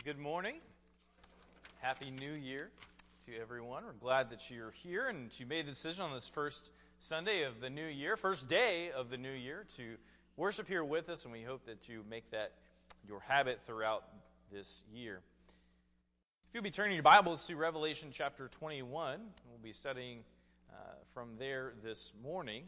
Good morning. Happy New Year to everyone. We're glad that you're here and you made the decision on this first Sunday of the new year, first day of the new year, to worship here with us, and we hope that you make that your habit throughout this year. If you'll be turning your Bibles to Revelation chapter 21, we'll be studying from there this morning.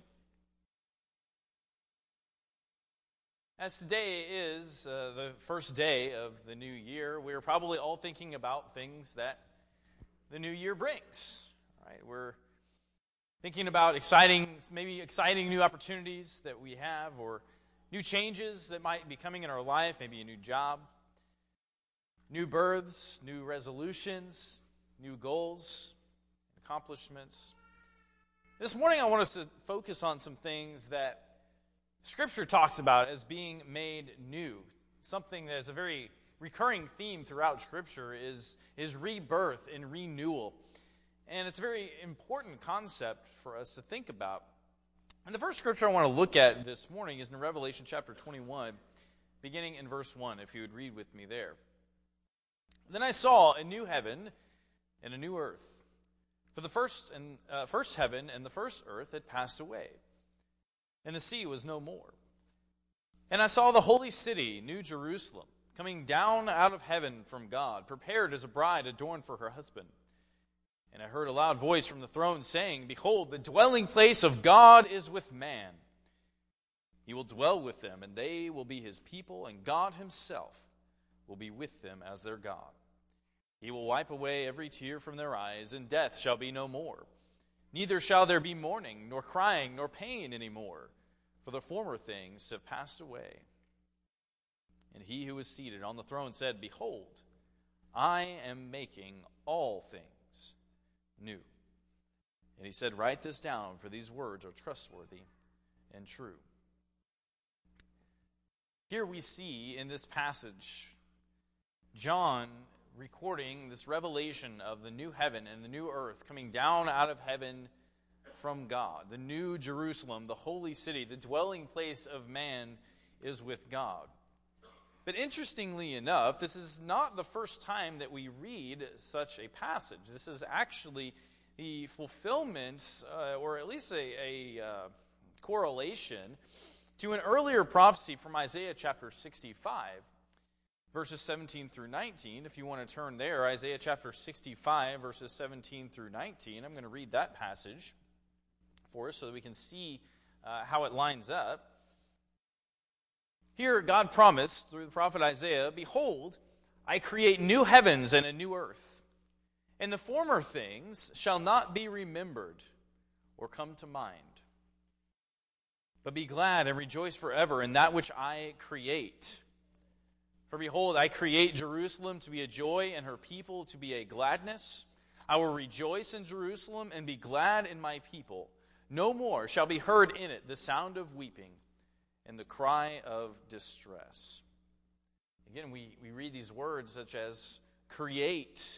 As today is the first day of the new year, we're probably all thinking about things that the new year brings. Right? We're thinking about exciting new opportunities that we have, or new changes that might be coming in our life, maybe a new job, new births, new resolutions, new goals, accomplishments. This morning I want us to focus on some things that Scripture talks about as being made new. Something that is a very recurring theme throughout Scripture is rebirth and renewal. And it's a very important concept for us to think about. And the first Scripture I want to look at this morning is in Revelation chapter 21, beginning in verse 1, if you would read with me there. Then I saw a new heaven and a new earth. For the first heaven and the first earth had passed away, and the sea was no more. And I saw the holy city, New Jerusalem, coming down out of heaven from God, prepared as a bride adorned for her husband. And I heard a loud voice from the throne saying, Behold, the dwelling place of God is with man. He will dwell with them, and they will be his people, and God himself will be with them as their God. He will wipe away every tear from their eyes, and death shall be no more. Neither shall there be mourning, nor crying, nor pain any more, for the former things have passed away. And he who was seated on the throne said, Behold, I am making all things new. And he said, Write this down, for these words are trustworthy and true. Here we see in this passage, John recording this revelation of the new heaven and the new earth coming down out of heaven from God. The new Jerusalem, the holy city, the dwelling place of man is with God. But interestingly enough, this is not the first time that we read such a passage. This is actually the fulfillment, or at least a correlation, to an earlier prophecy from Isaiah chapter 65, verses 17 through 19. If you want to turn there, Isaiah chapter 65, verses 17 through 19. I'm going to read that passage for us so that we can see how it lines up. Here, God promised through the prophet Isaiah, Behold, I create new heavens and a new earth, and the former things shall not be remembered or come to mind. But be glad and rejoice forever in that which I create. For behold, I create Jerusalem to be a joy, and her people to be a gladness. I will rejoice in Jerusalem and be glad in my people. No more shall be heard in it the sound of weeping and the cry of distress. Again, we read these words such as create,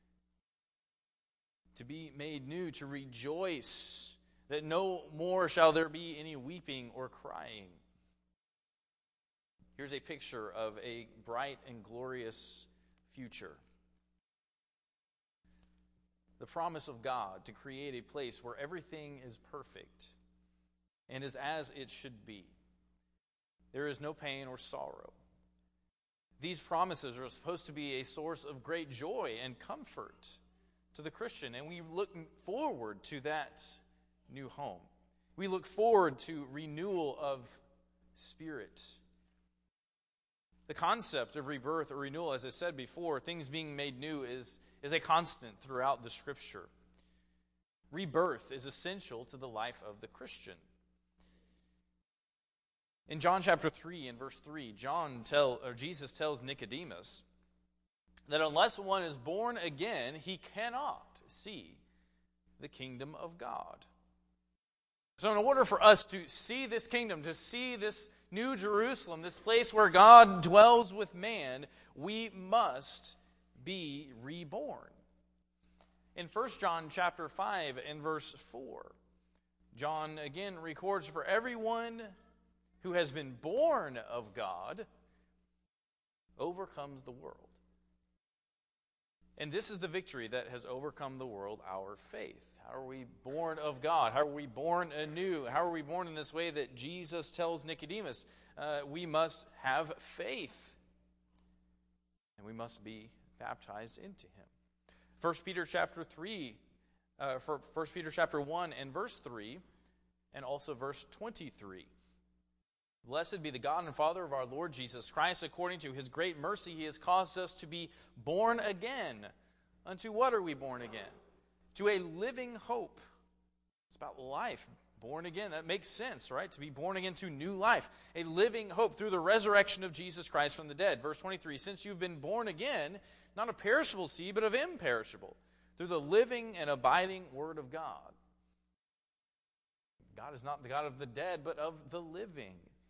to be made new, to rejoice, that no more shall there be any weeping or crying. Here's a picture of a bright and glorious future. The promise of God to create a place where everything is perfect and is as it should be. There is no pain or sorrow. These promises are supposed to be a source of great joy and comfort to the Christian, and we look forward to that new home. We look forward to renewal of spirit. The concept of rebirth or renewal, as I said before, things being made new is a constant throughout the Scripture. Rebirth is essential to the life of the Christian. In John chapter 3 and verse 3, Jesus tells Nicodemus that unless one is born again, he cannot see the kingdom of God. So in order for us to see this kingdom, to see this New Jerusalem, this place where God dwells with man, we must be reborn. In 1 John chapter 5 and verse 4, John again records, For everyone who has been born of God overcomes the world. And this is the victory that has overcome the world, our faith. How are we born of God? How are we born anew? How are we born in this way that Jesus tells Nicodemus? We must have faith. And we must be baptized into him. 1 Peter chapter 1 and verse 3, and also verse 23. Blessed be the God and Father of our Lord Jesus Christ. According to his great mercy, he has caused us to be born again. Unto what are we born again? To a living hope. It's about life. Born again. That makes sense, right? To be born again to new life. A living hope through the resurrection of Jesus Christ from the dead. Verse 23, since you've been born again, not of perishable seed, but of imperishable, through the living and abiding word of God. God is not the God of the dead, but of the living.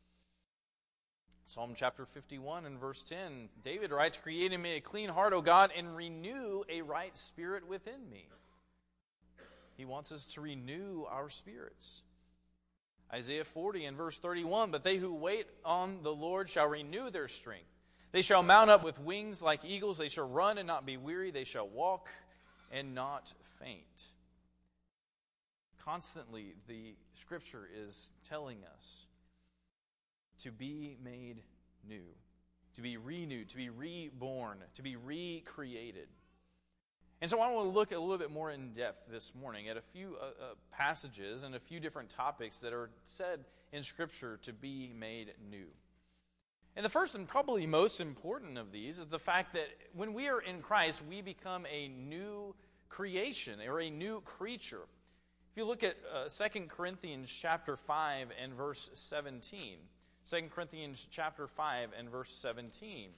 Psalm chapter 51 and verse 10, David writes, create in me a clean heart, O God, and renew a right spirit within me. He wants us to renew our spirits. Isaiah 40 and verse 31, but they who wait on the Lord shall renew their strength. They shall mount up with wings like eagles. They shall run and not be weary. They shall walk and not faint. Constantly, the Scripture is telling us to be made new, to be renewed, to be reborn, to be recreated. And so I want to look a little bit more in depth this morning at a few passages and a few different topics that are said in Scripture to be made new. And the first and probably most important of these is the fact that when we are in Christ, we become a new creation or a new creature. If you look at 2 Corinthians chapter 5 and verse 17, 2 Corinthians chapter 5 and verse 17.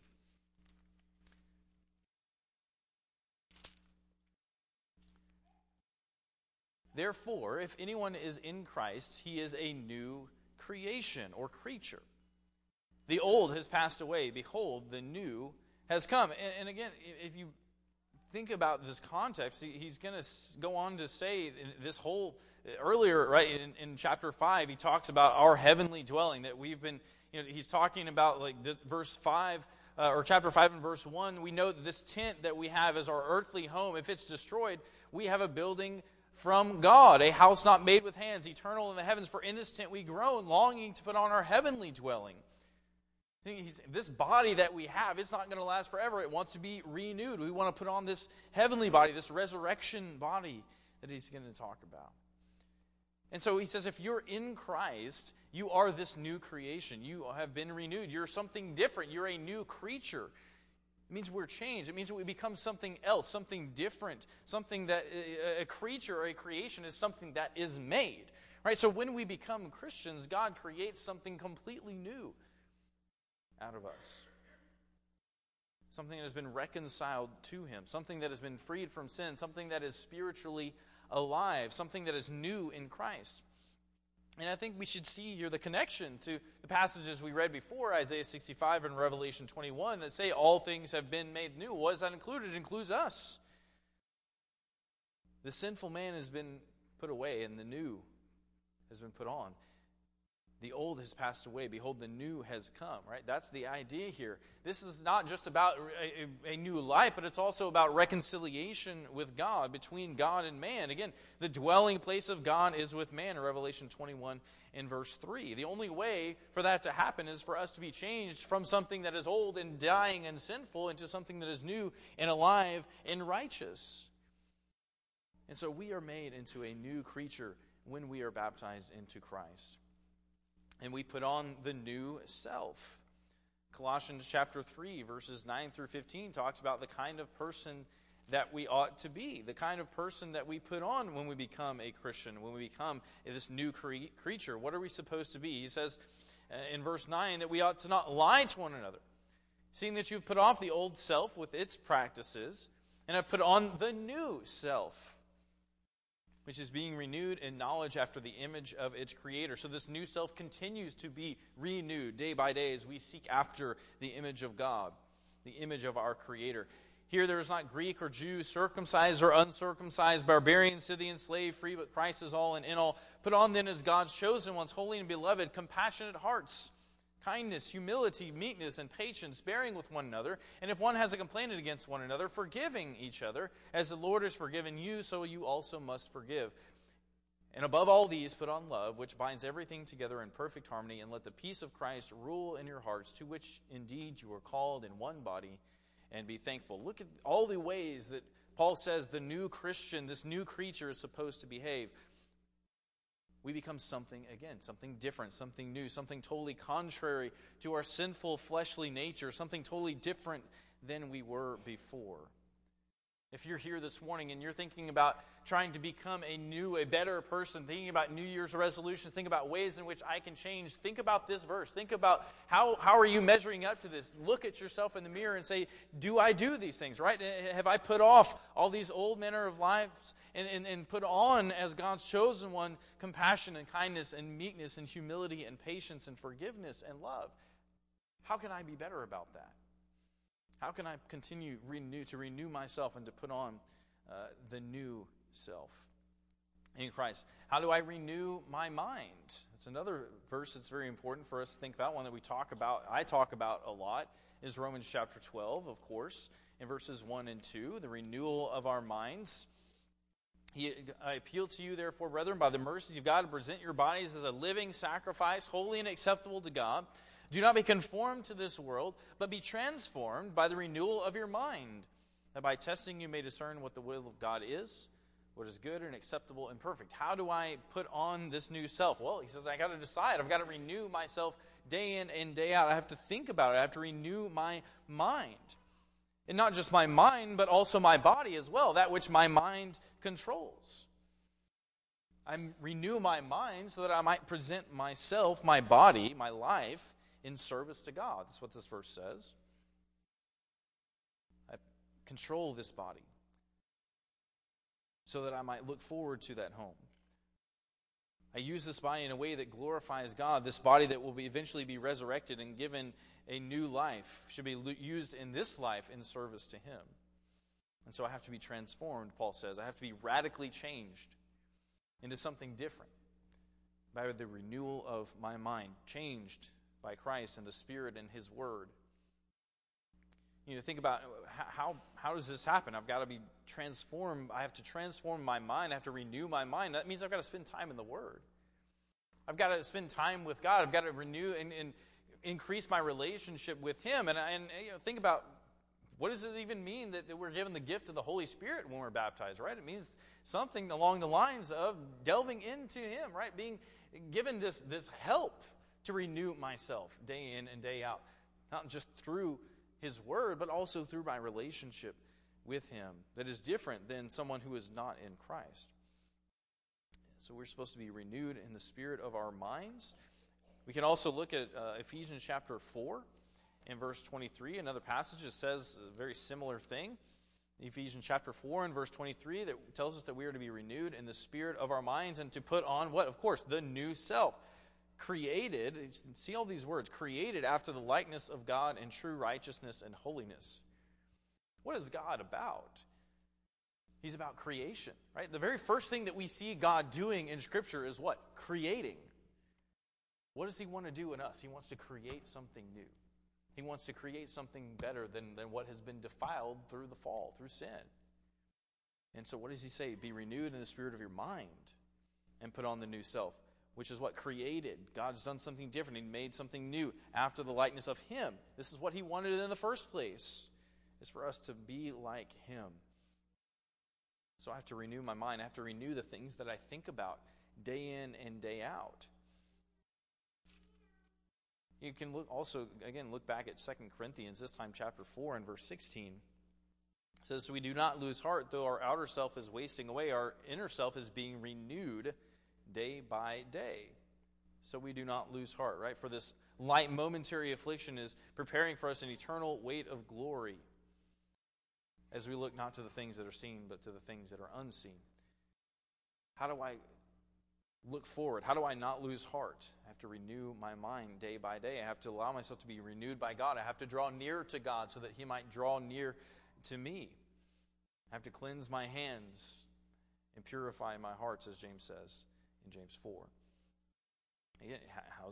Therefore, if anyone is in Christ, he is a new creation or creature. The old has passed away. Behold, the new has come. And again, if you think about this context, he's going to go on to say this whole, earlier, right, in chapter 5, he talks about our heavenly dwelling, that we've been, he's talking about like verse 5, or chapter 5 and verse 1, we know that this tent that we have as our earthly home, if it's destroyed, we have a building from God, a house not made with hands, eternal in the heavens, for in this tent we groan, longing to put on our heavenly dwelling. This body that we have, it's not going to last forever. It wants to be renewed. We want to put on this heavenly body, this resurrection body that he's going to talk about. And so he says, if you're in Christ, you are this new creation. You have been renewed. You're something different. You're a new creature. It means we're changed. It means that we become something else, something different, something that a creature or a creation is something that is made. Right? So when we become Christians, God creates something completely new out of us. Something that has been reconciled to him. Something that has been freed from sin. Something that is spiritually alive. Something that is new in Christ. And I think we should see here the connection to the passages we read before, Isaiah 65 and Revelation 21, that say all things have been made new. What does that include? It includes us. The sinful man has been put away and the new has been put on. The old has passed away. Behold, the new has come, right? That's the idea here. This is not just about a new life, but it's also about reconciliation with God, between God and man. Again, the dwelling place of God is with man in Revelation 21 and verse 3. The only way for that to happen is for us to be changed from something that is old and dying and sinful into something that is new and alive and righteous. And so we are made into a new creature when we are baptized into Christ. And we put on the new self. Colossians chapter 3, verses 9 through 15 talks about the kind of person that we ought to be, the kind of person that we put on when we become a Christian, when we become this new creature. What are we supposed to be? He says in verse 9 that we ought to not lie to one another, seeing that you've put off the old self with its practices and have put on the new self, which is being renewed in knowledge after the image of its creator. So this new self continues to be renewed day by day as we seek after the image of God, the image of our creator. Here there is not Greek or Jew, circumcised or uncircumcised, barbarian, Scythian, slave, free, but Christ is all and in all. Put on then as God's chosen ones, holy and beloved, compassionate hearts, kindness, humility, meekness, and patience, bearing with one another. And if one has a complaint against one another, forgiving each other. As the Lord has forgiven you, so you also must forgive. And above all these, put on love, which binds everything together in perfect harmony, and let the peace of Christ rule in your hearts, to which indeed you are called in one body, and be thankful. Look at all the ways that Paul says the new Christian, this new creature, is supposed to behave. We become something, again, something different, something new, something totally contrary to our sinful fleshly nature, something totally different than we were before. If you're here this morning and you're thinking about trying to become a better person, thinking about New Year's resolutions, think about ways in which I can change, think about this verse. Think about how are you measuring up to this? Look at yourself in the mirror and say, do I do these things, right? Have I put off all these old manner of lives and put on, as God's chosen one, compassion and kindness and meekness and humility and patience and forgiveness and love? How can I be better about that? How can I continue to renew myself and to put on the new self in Christ? How do I renew my mind? It's another verse that's very important for us to think about, one that I talk about a lot, is Romans chapter 12, of course, in verses 1 and 2, the renewal of our minds. I appeal to you, therefore, brethren, by the mercies of God, to present your bodies as a living sacrifice, holy and acceptable to God. Do not be conformed to this world, but be transformed by the renewal of your mind, that by testing you may discern what the will of God is, what is good and acceptable and perfect. How do I put on this new self? Well, he says, I got to decide. I've got to renew myself day in and day out. I have to think about it. I have to renew my mind. And not just my mind, but also my body as well, that which my mind controls. I renew my mind so that I might present myself, my body, my life, in service to God. That's what this verse says. I control this body so that I might look forward to that home. I use this body in a way that glorifies God. This body that will eventually be resurrected and given a new life should be used in this life in service to Him. And so I have to be transformed, Paul says. I have to be radically changed into something different by the renewal of my mind, changed by Christ and the Spirit and His Word. Think about how does this happen? I've got to be transformed. I have to transform my mind. I have to renew my mind. That means I've got to spend time in the Word. I've got to spend time with God. I've got to renew and increase my relationship with Him. And think about, what does it even mean that we're given the gift of the Holy Spirit when we're baptized, right? It means something along the lines of delving into Him, right? Being given this help to renew myself day in and day out. Not just through His Word, but also through my relationship with Him that is different than someone who is not in Christ. So we're supposed to be renewed in the spirit of our minds. We can also look at Ephesians chapter 4 in verse 23, another passage that says a very similar thing. Ephesians chapter 4 and verse 23 that tells us that we are to be renewed in the spirit of our minds and to put on what? Of course, the new self. Created, see all these words, created after the likeness of God in true righteousness and holiness. What is God about? He's about creation, right? The very first thing that we see God doing in Scripture is what? Creating. What does He want to do in us? He wants to create something new. He wants to create something better than what has been defiled through the fall, through sin. And so what does He say? Be renewed in the spirit of your mind and put on the new self, which is what created. God's done something different. He made something new after the likeness of Him. This is what He wanted in the first place, is for us to be like Him. So I have to renew my mind. I have to renew the things that I think about day in and day out. You can look back at 2 Corinthians, this time chapter 4 and verse 16. It says, so we do not lose heart, though our outer self is wasting away, our inner self is being renewed day by day. So we do not lose heart, right? For this light momentary affliction is preparing for us an eternal weight of glory as we look not to the things that are seen, but to the things that are unseen. How do I look forward? How do I not lose heart? I have to renew my mind day by day. I have to allow myself to be renewed by God. I have to draw near to God so that He might draw near to me. I have to cleanse my hands and purify my hearts, as James says in James 4. Again,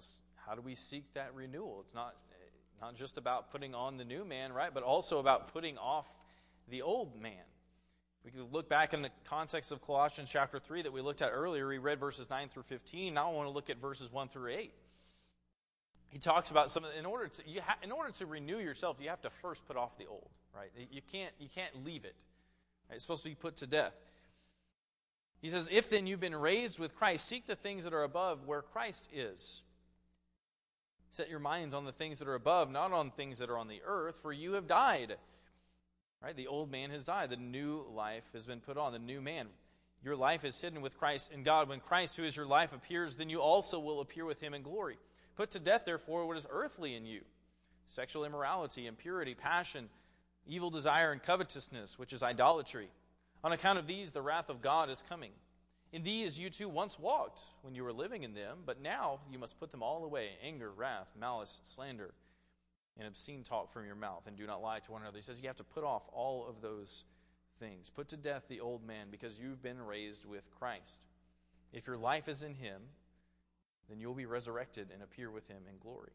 how do we seek that renewal? It's not just about putting on the new man, right? But also about putting off the old man. We can look back in the context of Colossians chapter 3 that we looked at earlier. We read verses 9 through 15. Now I want to look at verses 1 through 8. He talks about in order to renew yourself, you have to first put off the old, right? You can't leave it. Right? It's supposed to be put to death. He says, "If then you've been raised with Christ, seek the things that are above where Christ is. Set your minds on the things that are above, not on things that are on the earth, for you have died." Right? The old man has died. The new life has been put on, the new man. Your life is hidden with Christ in God. When Christ, who is your life, appears, then you also will appear with him in glory. Put to death, therefore, what is earthly in you: sexual immorality, impurity, passion, evil desire, and covetousness, which is idolatry. On account of these, the wrath of God is coming. In these you too once walked when you were living in them, but now you must put them all away: anger, wrath, malice, slander, and obscene talk from your mouth, and do not lie to one another. He says you have to put off all of those things. Put to death the old man, because you've been raised with Christ. If your life is in him, then you'll be resurrected and appear with him in glory.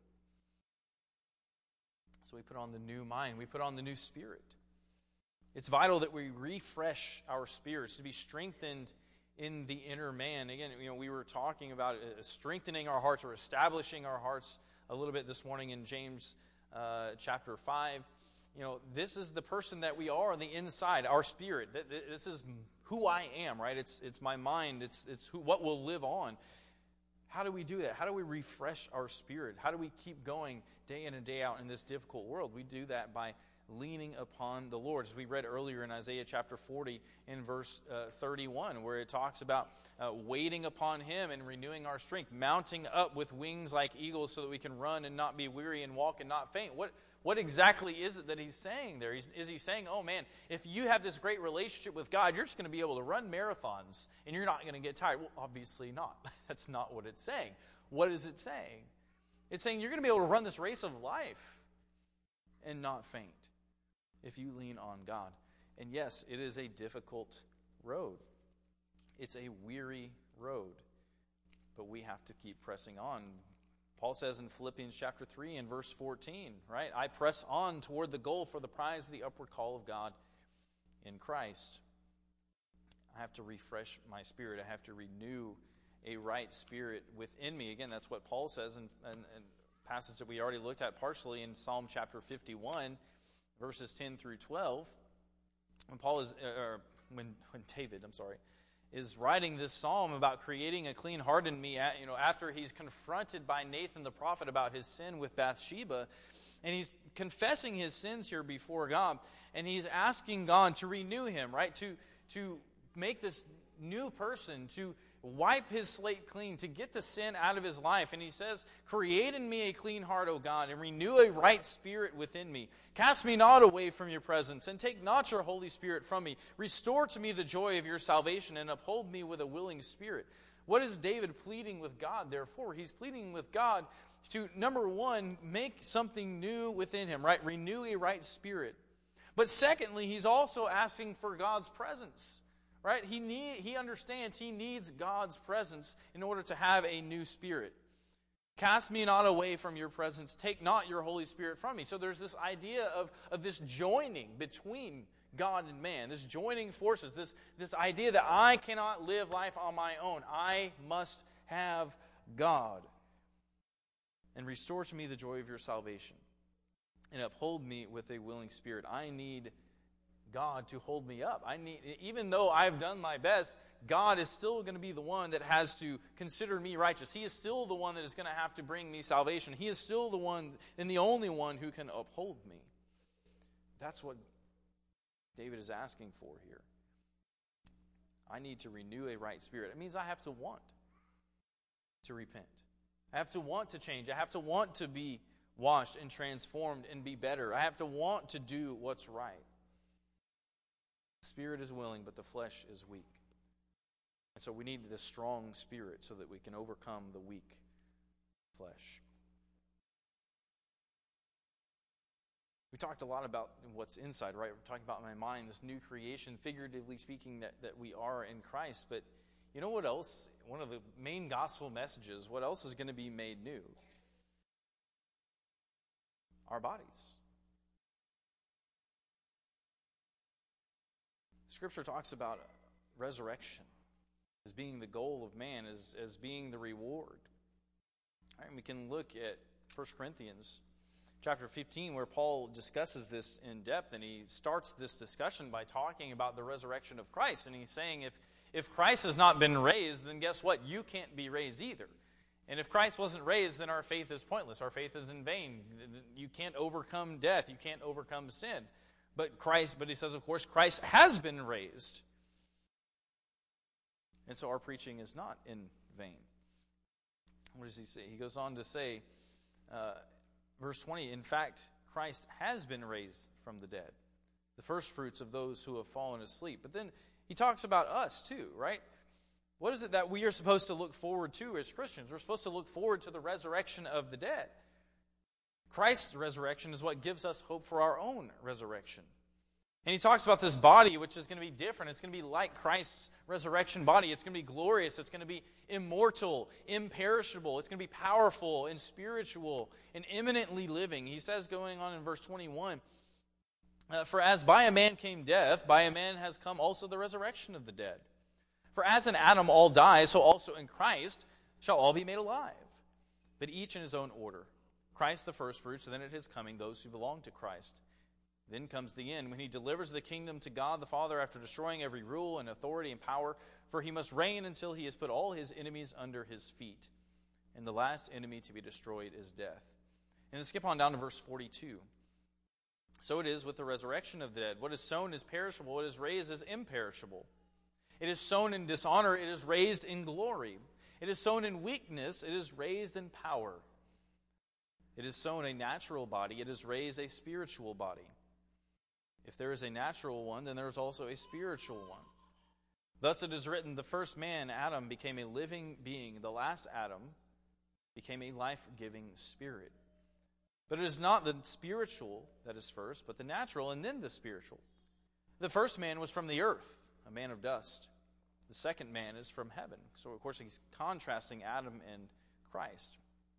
So we put on the new mind. We put on the new spirit. It's vital that we refresh our spirits to be strengthened in the inner man. Again, we were talking about strengthening our hearts or establishing our hearts a little bit this morning in James chapter 5. This is the person that we are on the inside, our spirit. This is who I am, right? It's my mind. It's what will live on. How do we do that? How do we refresh our spirit? How do we keep going day in and day out in this difficult world? We do that by leaning upon the Lord. As we read earlier in Isaiah chapter 40 in verse 31, where it talks about waiting upon him and renewing our strength, mounting up with wings like eagles so that we can run and not be weary and walk and not faint. What exactly is it that he's saying there? Is he saying, oh man, if you have this great relationship with God, you're just going to be able to run marathons and you're not going to get tired? Well, obviously not. That's not what it's saying. What is it saying? It's saying you're going to be able to run this race of life and not faint if you lean on God. And yes, it is a difficult road. It's a weary road, but we have to keep pressing on. Paul says in Philippians chapter 3 and verse 14, right? I press on toward the goal for the prize of the upward call of God in Christ. I have to refresh my spirit. I have to renew a right spirit within me. Again, that's what Paul says in a passage that we already looked at partially in Psalm chapter 51, verses 10 through 12. When David is writing this psalm about creating a clean heart in me, after he's confronted by Nathan the prophet about his sin with Bathsheba, and he's confessing his sins here before God, and he's asking God to renew him, right? To make this new person, to wipe his slate clean, to get the sin out of his life. And he says, create in me a clean heart, O God, and renew a right spirit within me. Cast me not away from your presence, and take not your Holy Spirit from me. Restore to me the joy of your salvation, and uphold me with a willing spirit. What is David pleading with God, therefore? He's pleading with God to, number one, make something new within him, right? Renew a right spirit. But secondly, he's also asking for God's presence. Right? He understands he needs God's presence in order to have a new spirit. Cast me not away from your presence. Take not your Holy Spirit from me. So there's this idea of this joining between God and man. This joining forces. This idea that I cannot live life on my own. I must have God. And restore to me the joy of your salvation. And uphold me with a willing spirit. I need God to hold me up. Even though I've done my best, God is still going to be the one that has to consider me righteous. He is still the one that is going to have to bring me salvation. He is still the one and the only one who can uphold me. That's what David is asking for here. I need to renew a right spirit. It means I have to want to repent. I have to want to change. I have to want to be washed and transformed and be better. I have to want to do what's right. The spirit is willing, but the flesh is weak. And so we need this strong spirit so that we can overcome the weak flesh. We talked a lot about what's inside, right? We're talking about my mind, this new creation, figuratively speaking, that we are in Christ. But you know what else? One of the main gospel messages, what else is going to be made new? our bodies. Scripture talks about resurrection as being the goal of man, as being the reward. All right, we can look at 1 Corinthians chapter 15, where Paul discusses this in depth, and he starts this discussion by talking about the resurrection of Christ. And he's saying if Christ has not been raised, then guess what? You can't be raised either. And if Christ wasn't raised, then our faith is pointless. Our faith is in vain. You can't overcome death. You can't overcome sin. But he says, of course, Christ has been raised. And so our preaching is not in vain. What does he say? He goes on to say, verse 20, in fact, Christ has been raised from the dead, the first fruits of those who have fallen asleep. But then he talks about us too, right? What is it that we are supposed to look forward to as Christians? We're supposed to look forward to the resurrection of the dead. Christ's resurrection is what gives us hope for our own resurrection. And he talks about this body, which is going to be different. It's going to be like Christ's resurrection body. It's going to be glorious. It's going to be immortal, imperishable. It's going to be powerful and spiritual and eminently living. He says, going on in verse 21, for as by a man came death, by a man has come also the resurrection of the dead. For as in Adam all die, so also in Christ shall all be made alive, but each in his own order. Christ the firstfruits, and then at his coming those who belong to Christ. Then comes the end, when he delivers the kingdom to God the Father after destroying every rule and authority and power, for he must reign until he has put all his enemies under his feet. And the last enemy to be destroyed is death. And then skip on down to verse 42. So it is with the resurrection of the dead. What is sown is perishable, what is raised is imperishable. It is sown in dishonor, it is raised in glory. It is sown in weakness, it is raised in power. It is sown a natural body, it is raised a spiritual body. If there is a natural one, then there is also a spiritual one. Thus it is written, the first man, Adam, became a living being. The last Adam became a life-giving spirit. But it is not the spiritual that is first, but the natural, and then the spiritual. The first man was from the earth, a man of dust. The second man is from heaven. So, of course, he's contrasting Adam and Christ.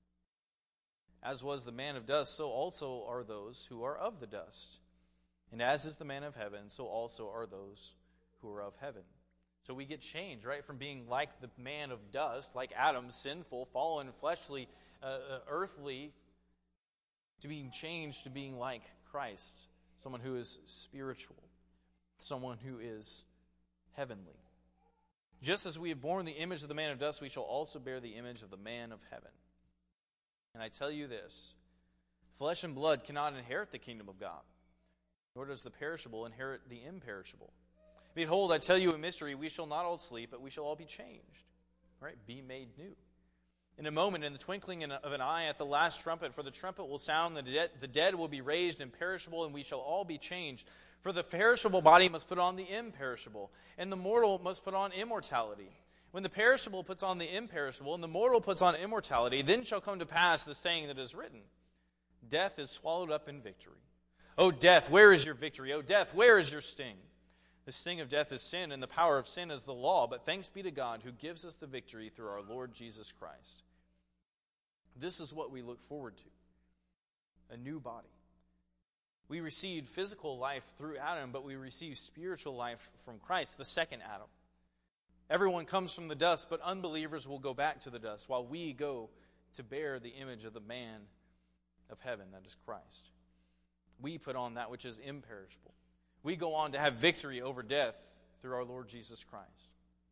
As was the man of dust, so also are those who are of the dust. And as is the man of heaven, so also are those who are of heaven. So we get changed, right, from being like the man of dust, like Adam, sinful, fallen, fleshly, earthly, to being changed to being like Christ, someone who is spiritual, someone who is heavenly. Just as we have borne the image of the man of dust, we shall also bear the image of the man of heaven. And I tell you this, flesh and blood cannot inherit the kingdom of God, nor does the perishable inherit the imperishable. Behold, I tell you a mystery, we shall not all sleep, but we shall all be changed. Right? Be made new. In a moment, in the twinkling of an eye, at the last trumpet, for the trumpet will sound, the dead will be raised imperishable, and we shall all be changed. For the perishable body must put on the imperishable, and the mortal must put on immortality. When the perishable puts on the imperishable, and the mortal puts on immortality, then shall come to pass the saying that is written, death is swallowed up in victory. O death, where is your victory? O death, where is your sting? The sting of death is sin, and the power of sin is the law. But thanks be to God who gives us the victory through our Lord Jesus Christ. This is what we look forward to, a new body. We received physical life through Adam, but we receive spiritual life from Christ, the second Adam. Everyone comes from the dust, but unbelievers will go back to the dust, while we go to bear the image of the man of heaven, that is Christ. We put on that which is imperishable. We go on to have victory over death through our Lord Jesus Christ.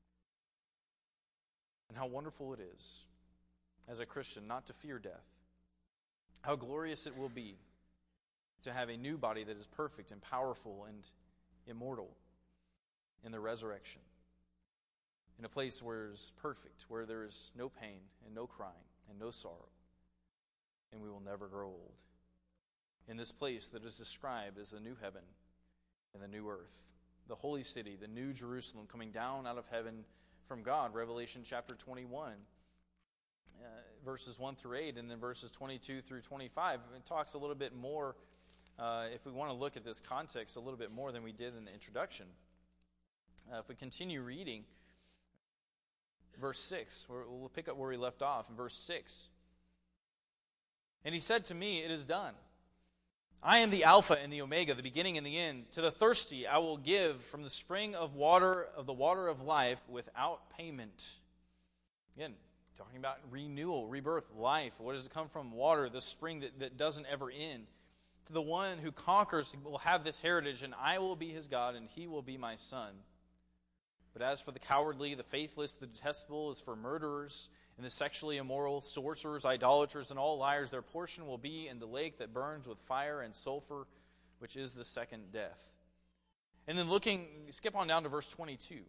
And how wonderful it is, as a Christian, not to fear death. How glorious it will be to have a new body that is perfect and powerful and immortal in the resurrection. In a place where it is perfect, where there is no pain and no crying and no sorrow. And we will never grow old. In this place that is described as the new heaven and the new earth, the holy city, the new Jerusalem coming down out of heaven from God, Revelation chapter 21, verses 1 through 8, and then verses 22 through 25. It talks a little bit more, if we want to look at this context a little bit more than we did in the introduction. If we continue reading, verse 6, we'll pick up where we left off in verse 6. And he said to me, it is done. I am the Alpha and the Omega, the beginning and the end. To the thirsty I will give from the spring of water, of the water of life, without payment. Again, talking about renewal, rebirth, life. What does it come from? Water, the spring that doesn't ever end. To the one who conquers will have this heritage, and I will be his God, and he will be my son. But as for the cowardly, the faithless, the detestable, as for murderers, and the sexually immoral, sorcerers, idolaters, and all liars, their portion will be in the lake that burns with fire and sulfur, which is the second death. And then skip on down to verse 22.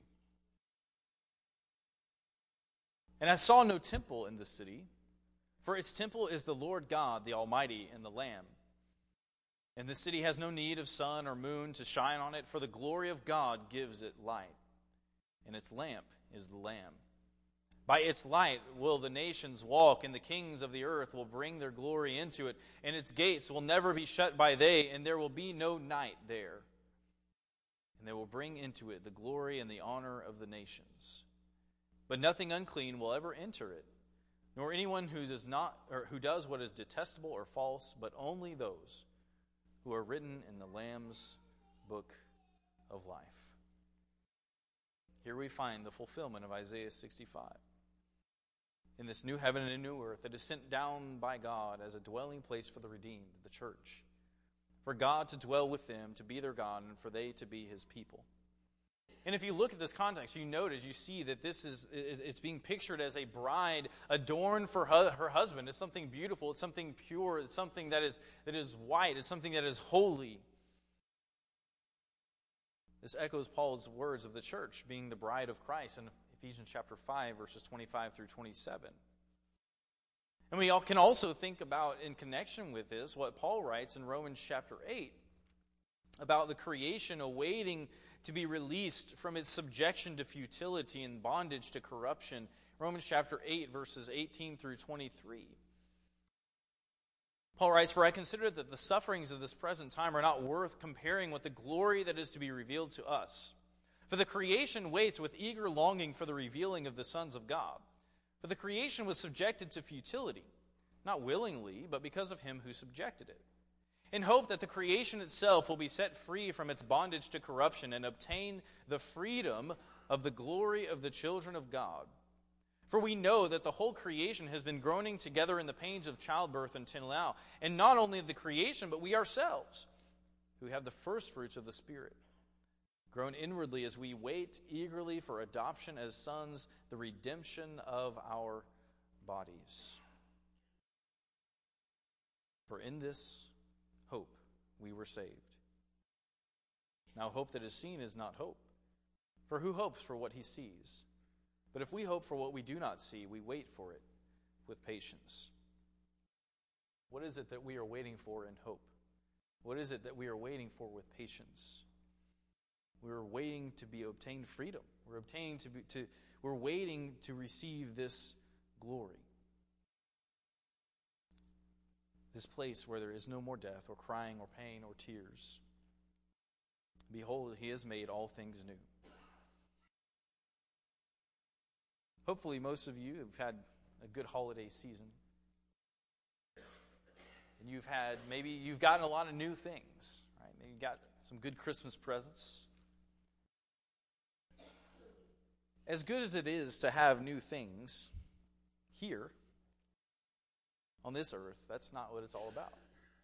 And I saw no temple in the city, for its temple is the Lord God, the Almighty, and the Lamb. And the city has no need of sun or moon to shine on it, for the glory of God gives it light. And its lamp is the Lamb. By its light will the nations walk, and the kings of the earth will bring their glory into it, and its gates will never be shut by day, and there will be no night there. And they will bring into it the glory and the honor of the nations. But nothing unclean will ever enter it, nor anyone who does what is detestable or false, but only those who are written in the Lamb's book of life. Here we find the fulfillment of Isaiah 65. In this new heaven and new earth that is sent down by God as a dwelling place for the redeemed, the church. For God to dwell with them, to be their God, and for they to be his people. And if you look at this context, you see that it's being pictured as a bride adorned for her husband. It's something beautiful, it's something pure, it's something that is white, it's something that is holy. This echoes Paul's words of the church being the bride of Christ in Ephesians chapter 5, verses 25 through 27. And we all can also think about, in connection with this, what Paul writes in Romans chapter 8 about the creation awaiting to be released from its subjection to futility and bondage to corruption. Romans chapter 8, verses 18 through 23. Paul writes, "For I consider that the sufferings of this present time are not worth comparing with the glory that is to be revealed to us. For the creation waits with eager longing for the revealing of the sons of God. For the creation was subjected to futility, not willingly, but because of him who subjected it, in hope that the creation itself will be set free from its bondage to corruption and obtain the freedom of the glory of the children of God. For we know that the whole creation has been groaning together in the pains of childbirth until now. And not only the creation, but we ourselves, who have the first fruits of the Spirit, groan inwardly as we wait eagerly for adoption as sons, the redemption of our bodies. For in this hope we were saved. Now hope that is seen is not hope. For who hopes for what he sees? But if we hope for what we do not see, we wait for it with patience." What is it that we are waiting for in hope? What is it that we are waiting for with patience? We're waiting to obtain freedom. We're waiting to receive this glory. This place where there is no more death or crying or pain or tears. Behold, he has made all things new. Hopefully most of you have had a good holiday season. And you've gotten a lot of new things, right? Maybe you got some good Christmas presents. As good as it is to have new things here on this earth, that's not what it's all about.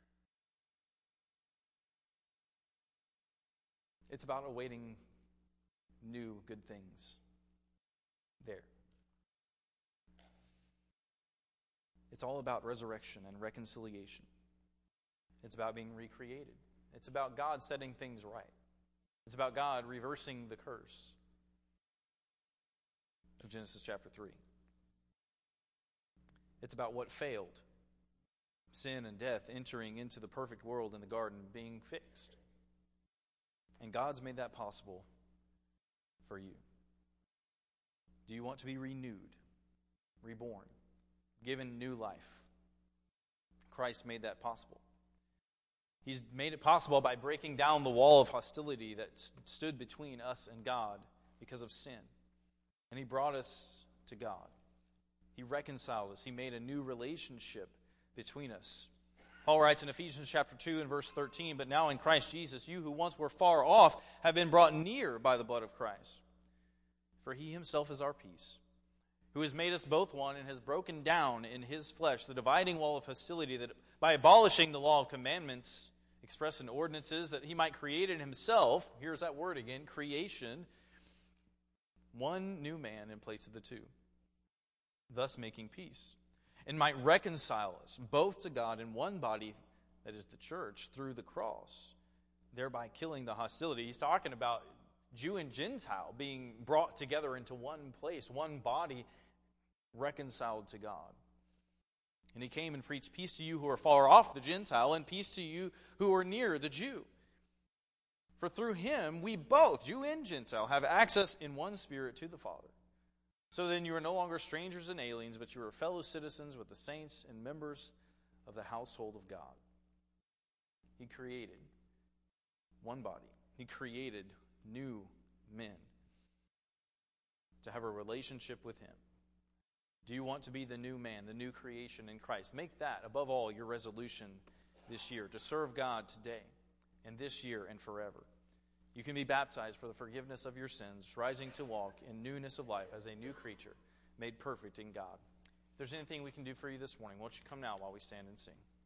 It's about awaiting new good things there. It's all about resurrection and reconciliation. It's about being recreated. It's about God setting things right. It's about God reversing the curse of Genesis chapter 3. It's about what failed. Sin and death entering into the perfect world in the garden being fixed. And God's made that possible for you. Do you want to be renewed, reborn, given new life? Christ made that possible. He's made it possible by breaking down the wall of hostility that stood between us and God because of sin. And he brought us to God. He reconciled us. He made a new relationship between us. Paul writes in Ephesians chapter 2 and verse 13, "But now in Christ Jesus, you who once were far off have been brought near by the blood of Christ. For he himself is our peace, who has made us both one and has broken down in his flesh the dividing wall of hostility, that by abolishing the law of commandments expressed in ordinances, that he might create in himself," here's that word again, creation, "one new man in place of the two, thus making peace, and might reconcile us both to God in one body, that is the church, through the cross, thereby killing the hostility." He's talking about Jew and Gentile being brought together into one place, one body, reconciled to God. "And he came and preached peace to you who are far off, the Gentile, and peace to you who are near, the Jew. For through him we both, Jew and Gentile, have access in one Spirit to the Father. So then you are no longer strangers and aliens, but you are fellow citizens with the saints and members of the household of God." He created one body. He created new men to have a relationship with him. Do you want to be the new man, the new creation in Christ? Make that, above all, your resolution this year, to serve God today and this year and forever. You can be baptized for the forgiveness of your sins, rising to walk in newness of life as a new creature, made perfect in God. If there's anything we can do for you this morning, won't you come now while we stand and sing?